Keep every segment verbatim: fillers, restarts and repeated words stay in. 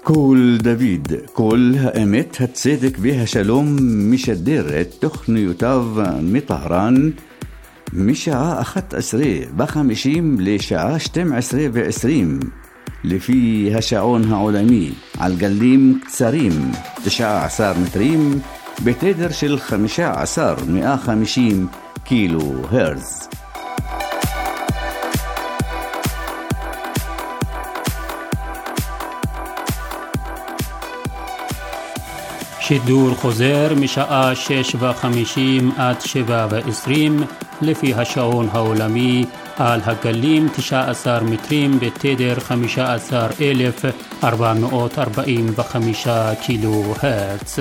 קול דוד, קול האמת, הצדק והשלום, משדר את תוכניותיו מטהרן משעה אחת עשרה וחמישים לשעה שתים עשרה ועשרים לפי השעון העולמי על גלים קצרים תשע עשרה מטרים בתדר של חמישה עשר מאה וחמישים קילו הרץ. שידור חוזר משעה שש וחמישים עד שבע ועשרים לפי השעון העולמי על הגלים תשע עשרה מטרים בתדר חמישה עשר אלף ארבע מאות ארבעים וחמישה קילו הרץ.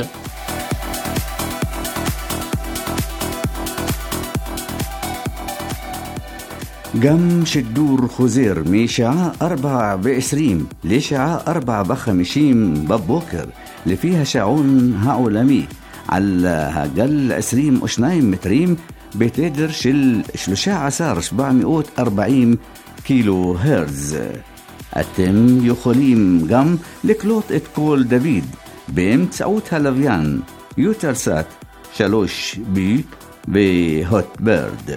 גם שידור חוזר משעה ארבע ועשרים לשעה ארבע וחמישים בבוקר לפי השעון העולמי על הגל עשרים ושניים מטרים בתדר של שלושה עשר שבע מאות וארבעים קילו הרץ. אתם יכולים גם לקלוט את קול דוד באמצעות הלוויין יוטלסאט שלוש בי והוטברד.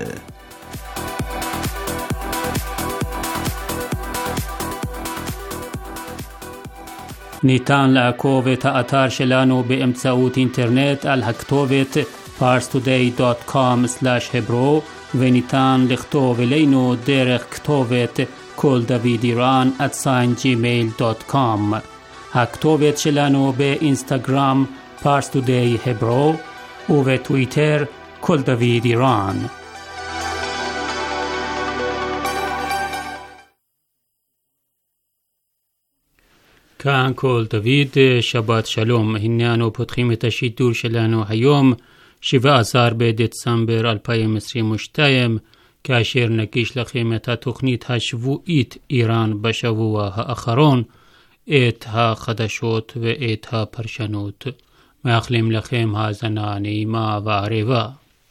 ניתן לעקוב את האתר שלנו באמצעות אינטרנט על הכתובת פארס טודיי דוט קום סלאש hebro וניתן לכתוב אלינו דרך כתובת קול דוד איראן at sign gmail דוט קום. הכתובת שלנו באינסטגרם פארס טודיי hebro ובטוויטר קול דוד איראן. כאן קול דוד, שבת שלום. הנה אנו פותחים את השידור שלנו היום, שבעה עשר בדצמבר אלפיים עשרים ושתיים, כאשר נגיש לכם את התוכנית השבועית איראן בשבוע האחרון, את החדשות ואת הפרשנות. מאחלים לכם האזנה נעימה וערבה.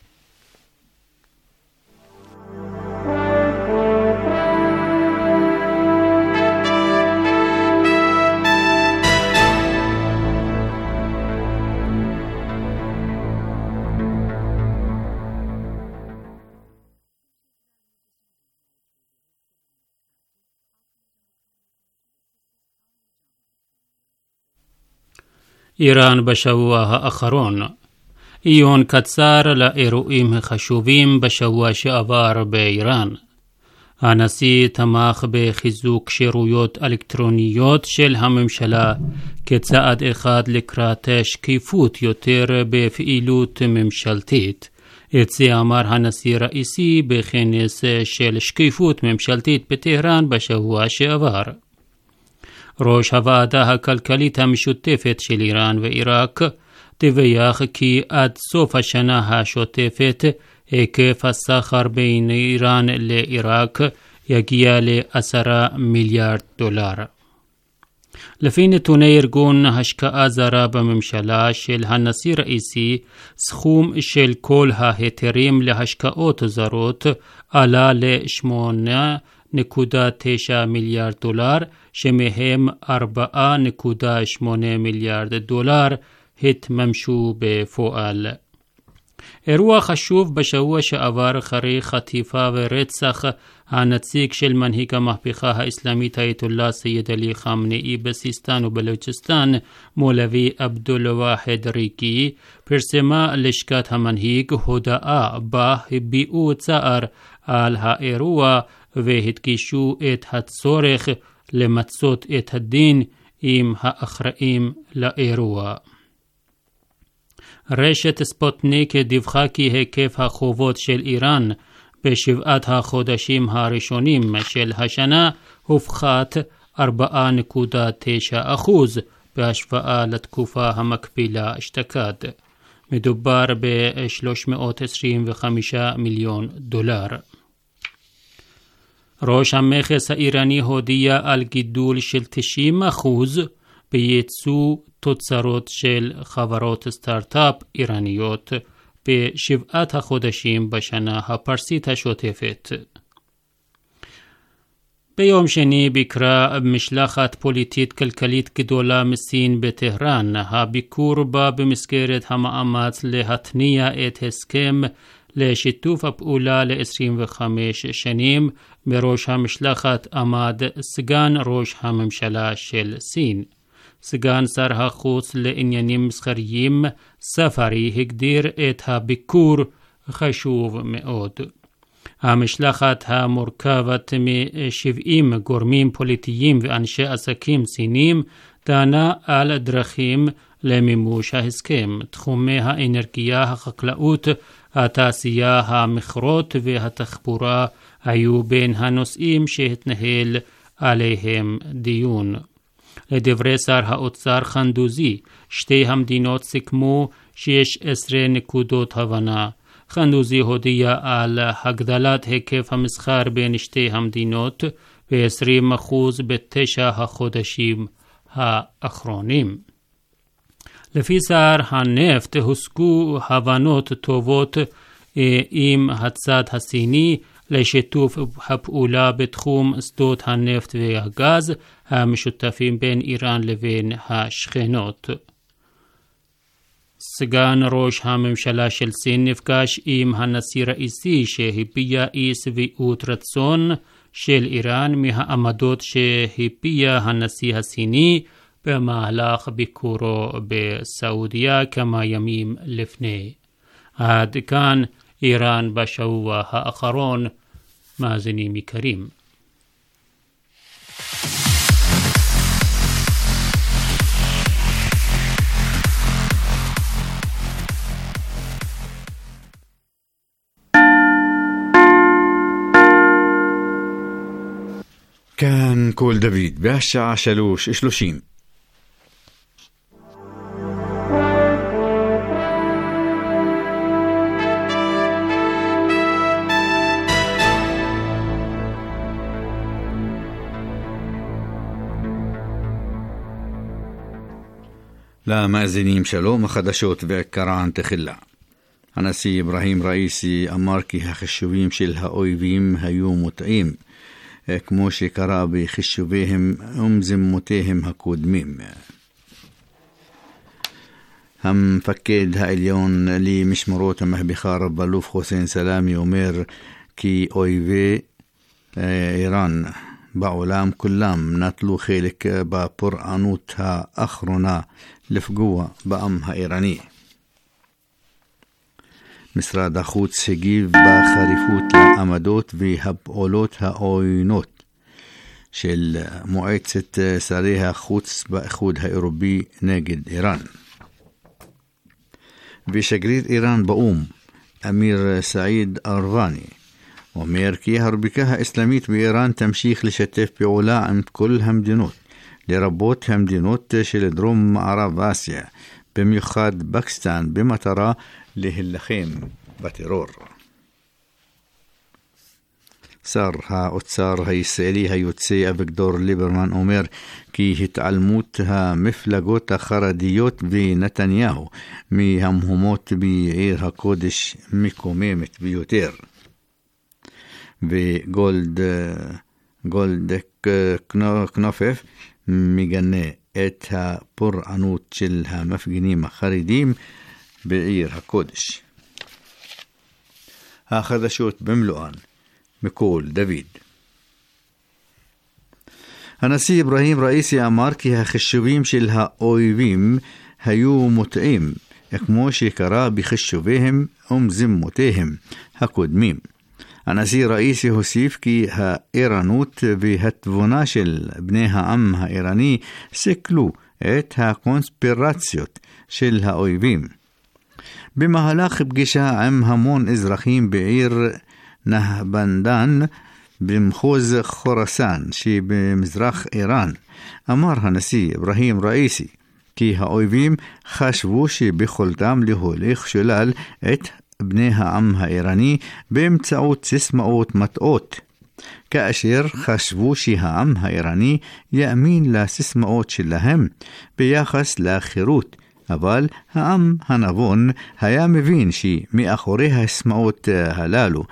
איראן בשבוע האחרון. עיון קצר לאירועים החשובים בשבוע שעבר באיראן. הנשיא תמך בחיזוק שירויות אלקטרוניות של הממשלה כצעד אחד לקראת שקיפות יותר בפעילות ממשלתית. את זה אמר הנשיא ראיסי בכנס של שקיפות ממשלתית בטהרן בשבוע שעבר. ראש הוועדה הכלכלית המשותפת של איראן ועיראק דיווח כי עד סוף השנה השוטפת היקף הסחר בין איראן לעיראק יגיע לעשרה מיליארד דולר. לפי נתוני ארגון השקעה זרה בממשלה של הנשיא ראיסי, סכום של כל ההיתרים להשקעות זרות עלה ל-שמונה נקודה תשע מיליארד דולר, שמהם ארבע נקודה שמונה מיליארד דולר התממשו בפועל. אירוע חשוב בשבוע שעבר אחרי חטיפה ורצח הנציג של מנהיג המהפכה האסלאמית אייתוללה סייד עלי חמנאי בסיסטן ובלוצ'יסטן, מולוי עבדול ואחד ריקי, פרסמה לשכת המנהיג הודעה בה הביעו צער על האירוע והדגישו את הצורך למצות את הדין עם האחראים לאירוע. רשת ספוטניק דיווחה כי היקף החובות של איראן בשבעת החודשים הראשונים של השנה הופחת ארבע נקודה תשע אחוז בהשוואה לתקופה המקבילה אשתקד. מדובר ב-שלוש מאות עשרים וחמישה מיליון דולר. ראש המכס האיראני הודיע על גידול של תשעים אחוז בייצוא תוצרות של חברות סטארט-אפ איראניות בשבעת החודשים בשנה הפרסית השוטפת. ביום שני ביקרה משלחת פוליטית כלכלית גדולה מסין בטהרן. הביקור בא במסגרת המאמץ להתניע את הסכם לשיתוף הפעולה ל-עשרים וחמש שנים. בראש המשלחת עמד סגן ראש הממשלה של סין. סגן שר החוץ לעניינים מסחריים ספארי הגדיר את הביקור חשוב מאוד. המשלחת המורכבת מ-שבעים גורמים פוליטיים ואנשי עסקים סינים דנה על דרכים למימוש ההסכם. תחומי האנרגיה, החקלאות, התעשייה, המכרות והתחבורה היו בין הנושאים שהתנהל עליהם דיון. לדברי שר האוצר חנדוזי, שתי המדינות סיכמו שיש עשרה נקודות הבנה. חנדוזי הודיע על הגדלת היקף המסחר בין שתי המדינות ב-עשרים אחוז בתשע החודשים האחרונים. לפי שר הנפט הושגו הבנות טובות עם הצד הסיני לשיתוף הפעולה בתחום שדות הנפט והגז המשותפים בין איראן לבין השכנות. סגן ראש הממשלה של סין נפגש עם הנשיא ראיסי שהביע אי שביעות רצון של איראן מהעמדות שהביע הנשיא הסיני במהלך ביקורו בסעודיה כמה ימים לפני. עד כאן איראן בשבוע האחרון. מאזינים יקרים, כאן קול דוד והשעה שלוש שלושים. למאזינים שלום, החדשות ועיקרן תחילה. הנשיא אברהים ראיסי אמר כי החישובים של האויבים היו מוטעים, כמו שקרה בחישוביהם ומזימותיהם הקודמים. המפקד העליון למשמרות המהפכה רב אלוף חוסיין סלאמי אומר כי אויבי איראן בעולם כולם נטלו חלק בפורענות האחרונה לפגוע בעם האיראני. משרד החוץ הגיב בחריפות לעמדות והפעולות העוינות של מועצת שרי החוץ באיחוד האירופי נגד איראן. ושגריר איראן באום, אמיר סעיד ארוואני, אומר כי הרפובליקה האסלאמית באיראן תמשיך לשתף פעולה עם כל המדינות, לרבות המדינות של דרום מערב אסיה, במיוחד פקיסטן, במטרה להילחם בטרור. שר האוצר הישראלי היוצא אביגדור ליברמן אומר כי התעלמות המפלגות החרדיות ונתניהו מהמהומות בעיר הקודש מקוממת ביותר. וגולד גולד קנופף מגנה את הפורענות של המפגינים החרדים בעיר הקודש. החדשות במלואן מקול דוד. הנשיא אברהים ראיסי אמר כי החישובים של האויבים היו מוטעים, כמו שקרה בחישוביהם ומזימותיהם הקודמים. הנשיא ראיסי הוסיף כי הערנות והתבונה של בני העם האיראני סיכלו את הקונספירציות של האויבים. במהלך פגישה עם המון אזרחים בעיר נהבנדן במחוז חורסן שבמזרח איראן, אמר הנשיא אברהים ראיסי כי האויבים חשבו שבכולתם להוליך שולל את בני העם האיראני באמצעות סיסמאות מטעות, כאשר חשבו שהעם האיראני יאמין לסיסמאות שלהם ביחס לחירות, אבל העם הנבון היה מבין שמאחורי הסיסמאות הללו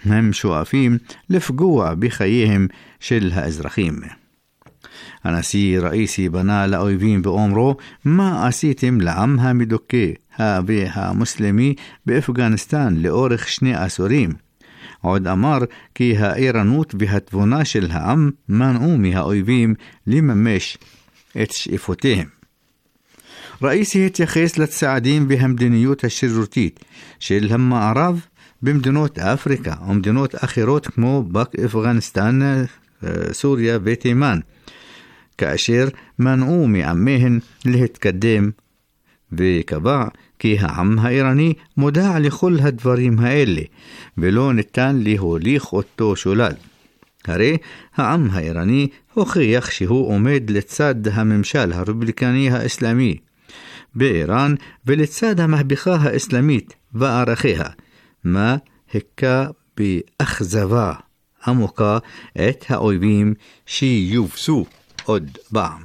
הם שואפים לפגוע בחייהם של האזרחים. הנשיא ראיסי בנה לאויבים באומרו, מה עשיתם לעם המדוכא והמוסלמי באפגניסטן לאורך שני עשורים? עוד אמר כי הערנות והתבונה של העם מנעו מהאויבים לממש את שאיפותיהם. ראיסי התייחס לצעדים והמדיניות השרירותית של המערב במדינות אפריקה ומדינות אחרות כמו אפגניסטן, סוריה ותימן, כאשר מנעו מעמיהן להתקדם, וקבע כי העם האיראני מודע לכל הדברים האלה ולא ניתן להוליך אותו שולל. הרי העם האיראני הוכיח שהוא עומד לצד הממשל הרפובליקני האסלאמי באיראן ולצד המהפכה האסלאמית וערכיה, מה הכה באכזבה עמוקה את האויבים שיובסו עוד פעם.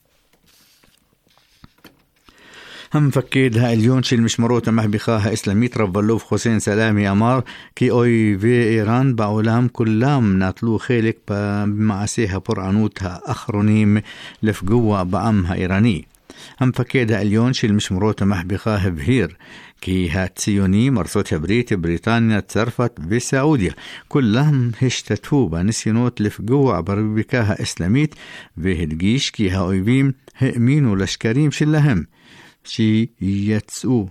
המפקד העליון של משמרות המהפכה האסלאמית רב אלוף חוסיין סלאמי אמר כי אויבי איראן בעולם כולם נטלו חלק במעשי הפורענות האחרונים לפגוע בעם האיראני. המפקד העליון של משמרות המהפכה הבהיר כי הציונים, ארצות הברית, בריטניה, צרפת וסעודיה, כולם השתתפו בניסיונות לפגוע ברפובליקה האסלאמית, והדגיש כי האויבים האמינו לשקרים שלהם, שיצאו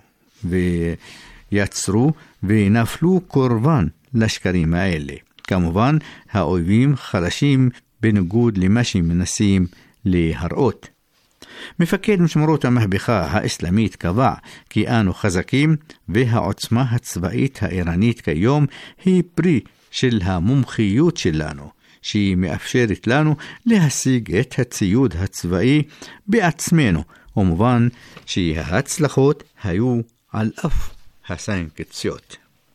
ויצרו ונפלו קורבן לשקרים האלה. כמובן, האויבים חלשים בניגוד למה שמנסים להראות. מפקד משמרות המהפכה האסלאמית קבע כי אנו חזקים, והעוצמה הצבאית האיראנית כיום היא פרי של המומחיות שלנו, שהיא מאפשרת לנו להשיג את הציוד הצבאי בעצמנו, ומובן שההצלחות היו על אף הסנקציות.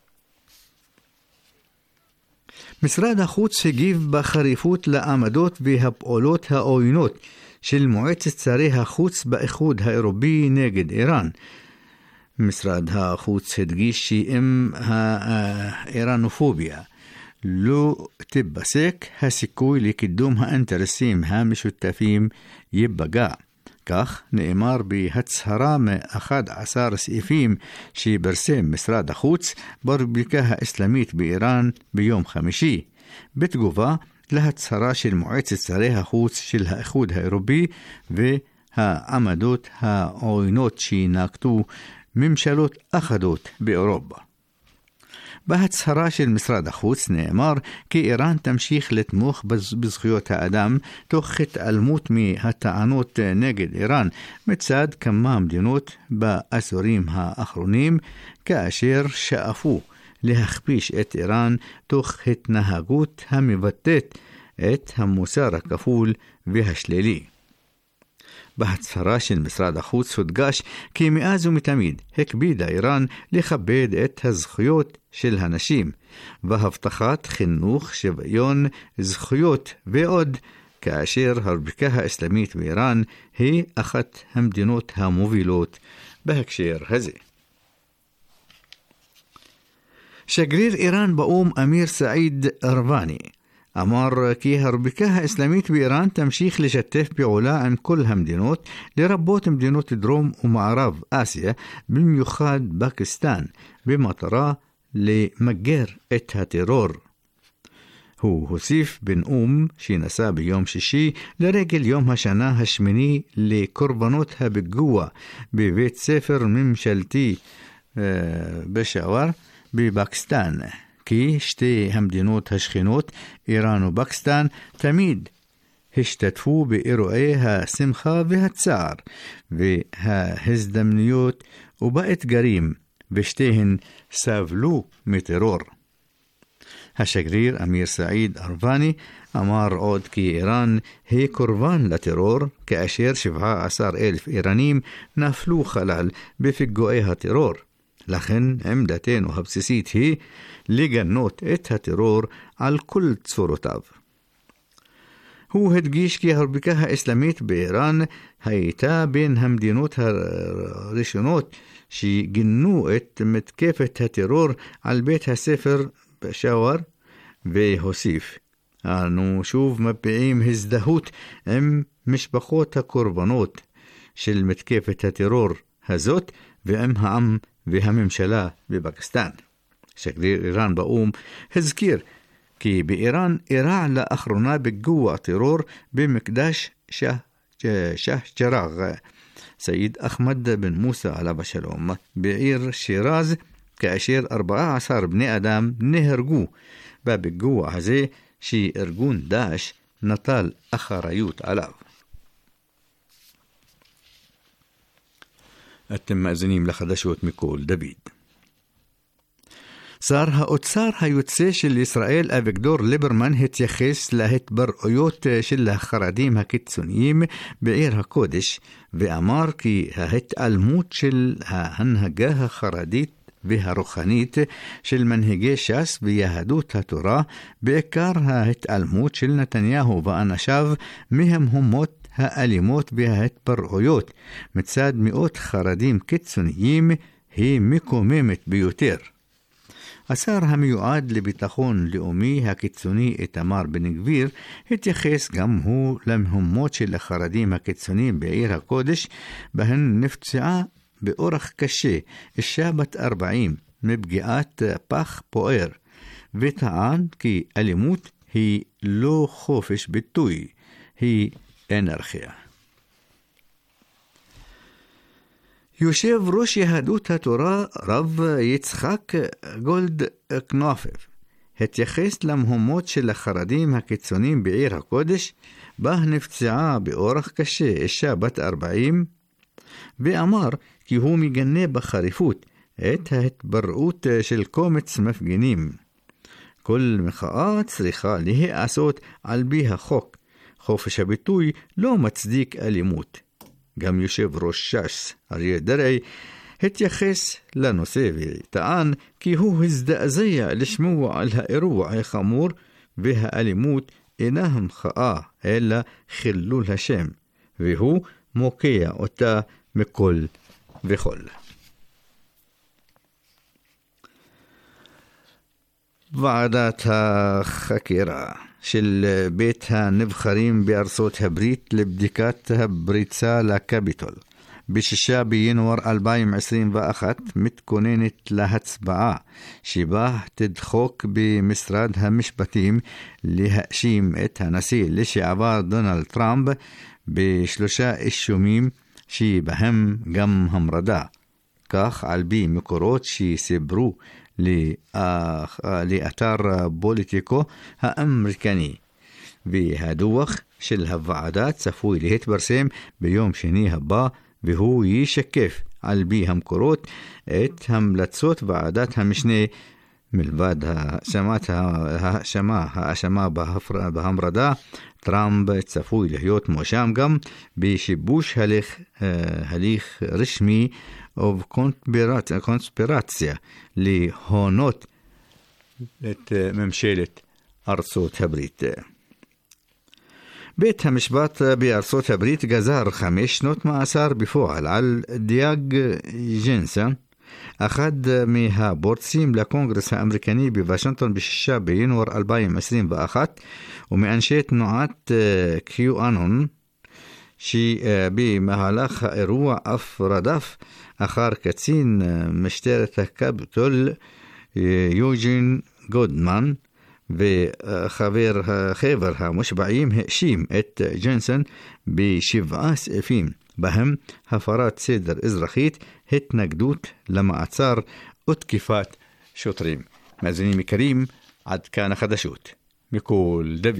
משרד החוץ הגיב בחריפות לעמדות והפעולות העוינות של מועצת שרי החוץ באיחוד האירופי נגד איראן. משרד החוץ הדגיש שאם האיראנופוביה לא תיפסק, הסיכוי לקידום האינטרסים המשותפים ייפגע. כך נאמר בהצהרה מ-אחד עשר סעיפים שפרסם משרד החוץ ברפובליקה האסלאמית באיראן ביום חמישי, בתגובה להצהרה של מועצת שרי החוץ של האיחוד האירופי והעמדות העוינות שנקטו ממשלות אחדות באירופה. בהצהרה של משרד החוץ נאמר כי איראן תמשיך לתמוך בזכויות האדם תוך התעלמות מהטענות נגד איראן מצד כמה מדינות בעשורים האחרונים, כאשר שאפו להכפיש את איראן תוך התנהגות המבטאת את המוסר הכפול והשלילי. בהצהרה של משרד החוץ הודגש כי מאז ומתמיד הקפידה איראן לכבד את הזכויות של הנשים והבטחת חינוך, שוויון זכויות ועוד, כאשר הרפובליקה האסלאמית באיראן היא אחת המדינות המובילות בהקשר הזה. שגריר איראן באום אמיר סעיד ארבני אמר כי הרפובליקה האסלאמית באיראן תמשיך לשתף פעולה עם כל המדינות, לרבות מדינות דרום ומערב אסיה, במיוחד פקיסטן, במטרה למגר את הטרור. הוא הוסיף בנאום שנשא ביום שישי לרגל יום השנה השמיני לקורבנות הפיגוע בבית ספר ממשלתי בשאוור בפקיסטן, כי שתי המדינות השכנות, איראן ופקיסטן, תמיד השתתפו באירועי השמחה והצער וההזדמנויות ובאתגרים, ושתיהן סבלו מטרור. השגריר אמיר סעיד ארבני אמר עוד כי איראן היא קורבן לטרור, כאשר שבעה עשר אלף איראנים נפלו חלל בפיגועי הטרור. לכן עמדתנו הבסיסית היא לגנות את הטרור על כל צורותיו. הוא הדגיש כי הרפובליקה האסלאמית באיראן הייתה בין המדינות הראשונות שגינו את מתקפת הטרור על בית הספר בשאור, והוסיף, אנו שוב מביעים הזדהות עם משפחות הקורבנות של מתקפת הטרור הזאת ועם העם והממשלה בפקיסטן. שגריר איראן באום הזכיר כי באיראן אירע לאחרונה פיגוע טרור במקדש שה שאה ג'ראח סעיד אחמד בן מוסא עליו השלום בעיר שיראז, כאשר ארבעה עשר בני אדם נהרגו בפיגוע הזה שארגון דאעש נטל אחריות עליו. אתם מאזינים לחדשות מכל דוד. שר האוצר היוצא של ישראל אביגדור ליברמן התייחס להתבטאויות של החרדים הקיצוניים בעיר הקודש ואמר כי ההתעלמות של ההנהגה החרדית והרוחנית של מנהיגי ש"ס ויהדות התורה, בעיקר ההתעלמות של נתניהו ואנשיו מהמהומות האלימות וההתפרעויות מצד מאות חרדים קיצוניים, היא מקוממת ביותר. השר המיועד לביטחון לאומי הקיצוני איתמר בן גביר התייחס גם הוא למהומות של החרדים הקיצוניים בעיר הקודש, בהן נפצעה באורח קשה אישה בת ארבעים מפגיעת פח פוער, וטען כי אלימות היא לא חופש ביטוי, היא אנרכיה. יושב ראש יהדות התורה רב יצחק גולדקנופף התייחס למהומות של החרדים הקיצוניים בעיר הקודש, בה נפצעה באורח קשה אישה בת ארבעים, ואמר כי הוא מגנה בחריפות את ההתבראות של קומץ מפגינים. כל מחאה צריכה להיעשות על פי החוק. חופש הביטוי לא מצדיק אלימות. גם יושב ראש ש"ס אריה דרעי התייחס לנושא וטען כי הוא הזדעזע לשמוע על האירוע החמור, והאלימות אינה המחאה אלא חילול השם, והוא מוקיע אותה מכל וכל. ועדת החקירה של בית הנבחרים בארצות הברית לבדיקת הפריצה לקפיטול בשישה בינואר אלפיים עשרים ואחת מתכוננת להצבעה שבה תדחוק במשרד המשפטים להאשים את הנשיא לשעבר דונלד טראמפ בשלושה אישומים שבהם גם המרדה, כך על פי מקורות שסיפרו לאתר פוליטיקו האמריקני. והדוח של הוועדה צפוי להתפרסם ביום שני הבא, והוא ישקף על פי המקורות את המלצות ועדת המשנה. מלבד האשמה האשמה בהמרדה, טראמפ צפוי להיות מואשם גם בשיבוש הליך, הליך רשמי ובקונספירציה להונות את ממשלת ארצות הברית. בית המשפט בארצות הברית גזר חמש שנות מאסר בפועל על דיאג ג'נסון, אחד מהבורצים לקונגרס האמריקני בוושינגטון בשישה בינואר אלפיים עשרים ואחת, ומאנשי תנועת קיו-אנון, שבמהלך האירוע אף רדף אחר קצין משטרת הקפיטול יוג'ין גודמן, וחבר חבר המושבעים האשים את ג'נסון בשבעה סעיפים, בהם הפרת סדר אזרחית, התנגדות למעצר ותקיפת שוטרים. מאזינים יקרים, עד כאן החדשות מכל דוד.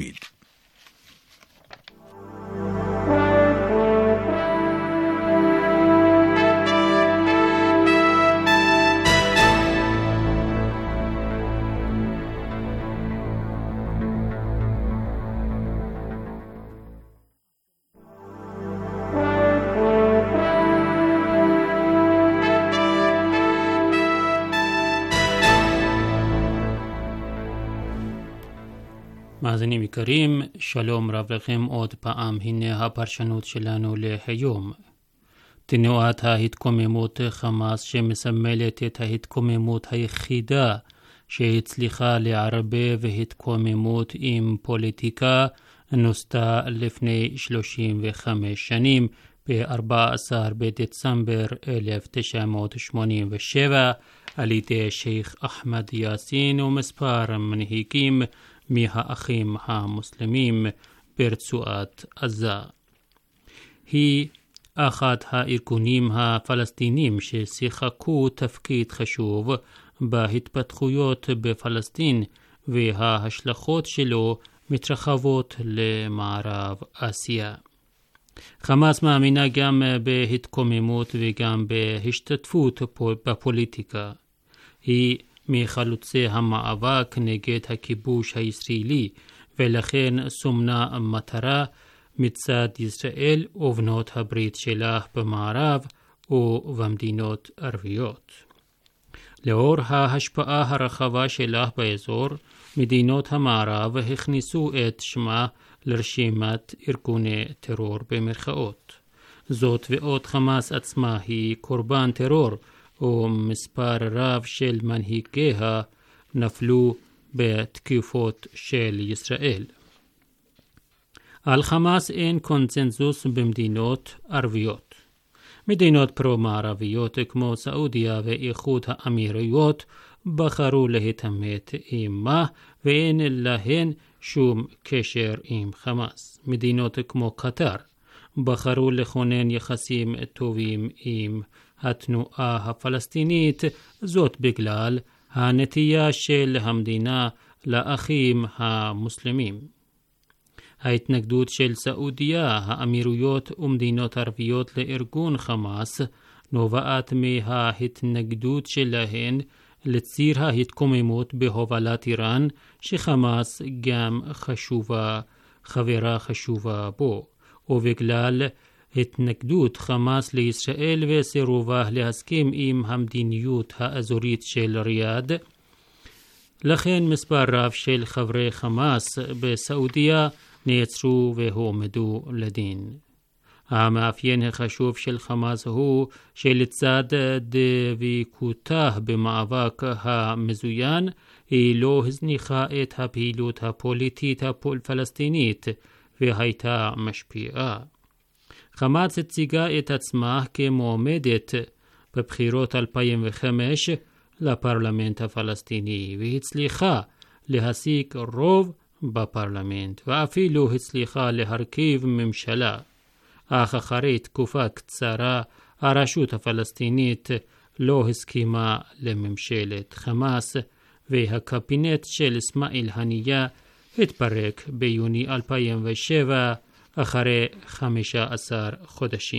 מאזינים יקרים, שלום רב לכם עוד פעם. הנה הפרשנות שלנו להיום. תנועת ההתקוממות חמאס, שמסמלת את ההתקוממות היחידה שהצליחה לערבב התקוממות עם פוליטיקה נוסדה לפני שלושים וחמש שנים ב-ארבעה עשר בדצמבר אלף תשע מאות שמונים ושבע על ידי שייח אחמד יאסין ומספר מנהיגים מהאחים המוסלמים ברצועת עזה. היא אחד הארגונים הפלסטינים ששיחקו תפקיד חשוב בהתפתחויות בפלסטין, וההשלכות שלו מתרחבות למערב אסיה. חמאס מאמינה גם בהתקוממות וגם בהשתתפות בפוליטיקה. היא מחלוצי המאבק נגד הכיבוש הישראלי, ולכן סומנה מטרה מצד ישראל ובנות הברית שלה במערב ובמדינות ערביות. לאור ההשפעה הרחבה שלה באזור, מדינות המערב הכניסו את שמה לרשימת ארגוני טרור במרכאות. זאת ועוד, חמאס עצמה היא קורבן טרור, ומספר רב של מנהיגיה נפלו בתקיפות של ישראל. על חמאס אין קונצנזוס במדינות ערביות. מדינות פרו-מערביות כמו סעודיה ואיחוד האמירויות בחרו להתעמת עימה, ואין להן שום קשר עם חמאס. מדינות כמו קטר בחרו לכונן יחסים טובים עם התנועה הפלסטינית, זאת בגלל הנטייה של המדינה לאחים המוסלמים. ההתנגדות של סעודיה, האמירויות ומדינות ערביות לארגון חמאס נובעת מההתנגדות שלהן לציר ההתקוממות בהובלת איראן, שחמאס גם חשובה, חברה חשובה בו, ובגלל התנגדות חמאס לישראל וסירובה להסכים עם המדיניות האזורית של ריאד. לכן מספר רב של חברי חמאס בסעודיה נעצרו והועמדו לדין. המאפיין החשוב של חמאס הוא שלצד דבקותה במאבק המזוין, היא לא הזניחה את הפעילות הפוליטית הפלסטינית והייתה משפיעה. חמאס הציגה את עצמה כמועמדת בבחירות אלפיים וחמש לפרלמנט הפלסטיני, והצליחה להשיג רוב בפרלמנט, ואפילו הצליחה להרכיב ממשלה. אך אחרי תקופה קצרה הרשות הפלסטינית לא הסכימה לממשלת חמאס, והקבינט של אסמאעיל הנייה התפרק ביוני אלפיים ושבע אחרי חמישה עשר חודשים.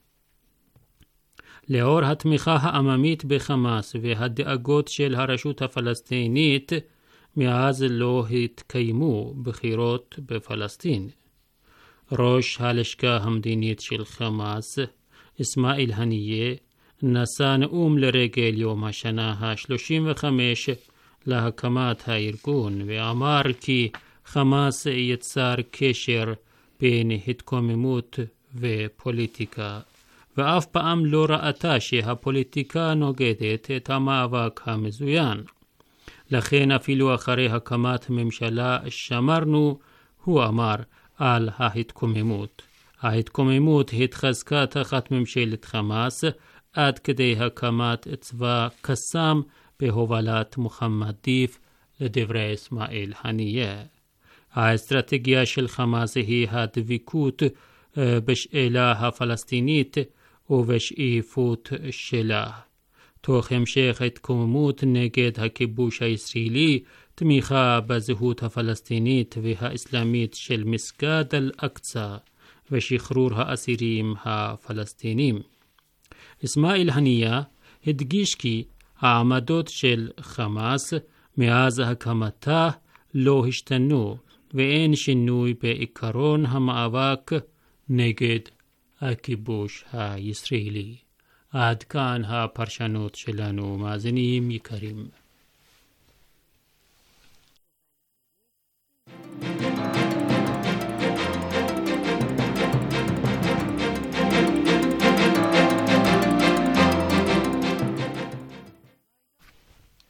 לאור התמיכה העממית בחמאס והדאגות של הרשות הפלסטינית, מאז לא התקיימו בחירות בפלסטין. ראש הלשכה המדינית של חמאס, אסמאעיל הנייה, נשא נאום לרגל יום השנה ה-שלושים וחמש להקמת הארגון, ואמר כי חמאס יצר קשר בין התקוממות ופוליטיקה, ואף פעם לא ראתה שהפוליטיקה נוגדת את המאבק המזוין. לכן אפילו אחרי הקמת ממשלה שמרנו, הוא אמר, על ההתקוממות. ההתקוממות התחזקה תחת ממשלת חמאס עד כדי הקמת צבא קסאם בהובלת מוחמד דיף, לדברי אסמאעיל הנייה. האסטרטגיה של חמאס היא הדבקות בשאלה הפלסטינית ובשאיפות שלה. תוך המשך התקוממות נגד הכיבוש הישראלי, תמיכה בזהות הפלסטינית והאסלאמית של מסגד אל-אקצא ושחרור האסירים הפלסטינים. אסמאעיל הנייה הדגיש כי העמדות של חמאס מאז הקמתה לא השתנו, ואין שינוי בעיקרון המאבק נגד הכיבוש הישראלי. עד כאן הפרשנות שלנו, מאזינים יקרים.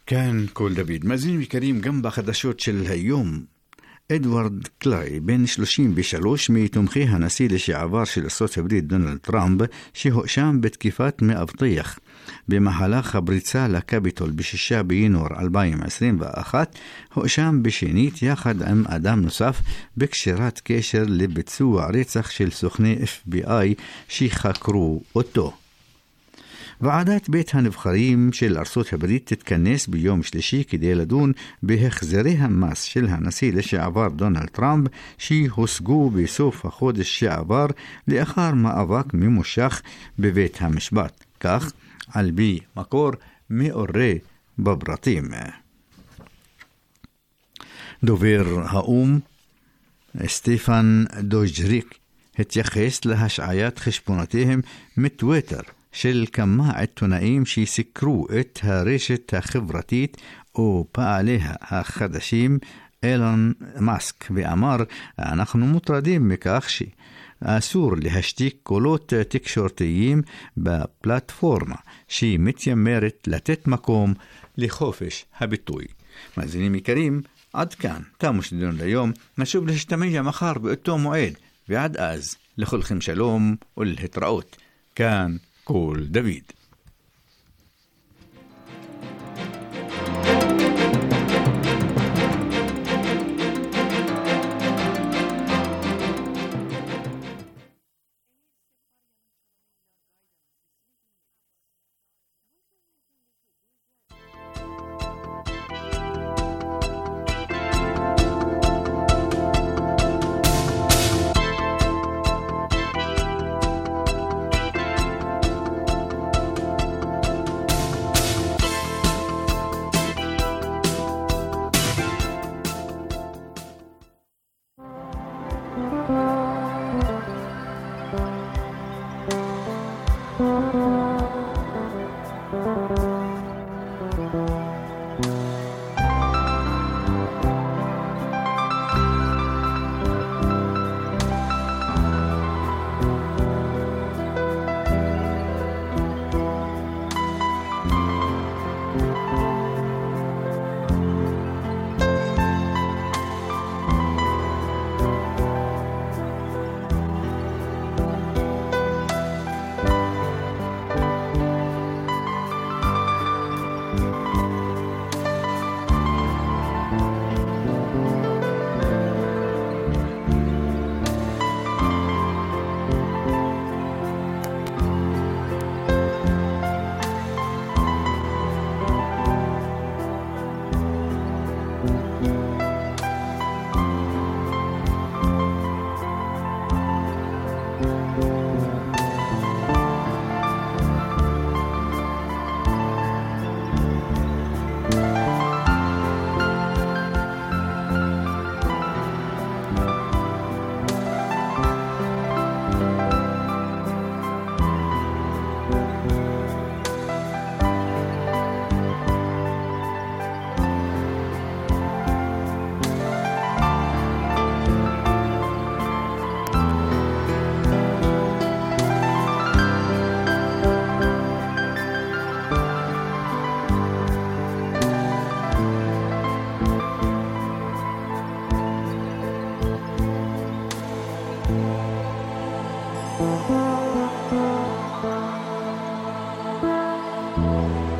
كان كل دافيد مازين كريم جنب خدشوت של היום. אדוארד קליי, בן שלושים ושלוש, מתומכי הנשיא לשעבר של ארצות הברית דונלד טראמפ, שהואשם בתקיפת מאבטח במהלך הבריצה לקפיטול בשישה בינואר אלפיים עשרים ואחת, הואשם בשנית יחד עם אדם נוסף בקשירת קשר לביצוע רצח של סוכני אף בי איי שחקרו אותו. ועדת בית הנבחרים של ארצות הברית תתכנס ביום שלישי כדי לדון בהחזרי המס של הנשיא לשעבר דונלד טראמפ שהושגו בסוף החודש שעבר לאחר מאבק ממושך בבית המשפט. כך על פי מקור מעורה בפרטים. דובר האו"ם סטפן דוז'ריק התייחס להשעיית חשבונותיהם מטוויטר של כמה עיתונאים שסיקרו את הרשת החברתית או פעליה החדשים אילון מאסק, ואמר, אנחנו מוטרדים מכך שאסור להשתיק קולות תקשורתיים בפלטפורמה שהיא מתיימרת לתת מקום לחופש הביטוי. מאזינים יקרים, עד כאן תמו שדיון ליום, נשוב להשתמע מחר באותו מועד, ועד אז לכולכם שלום ולהתראות. כאן כל דוד.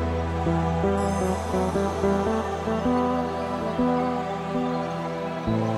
Thank you.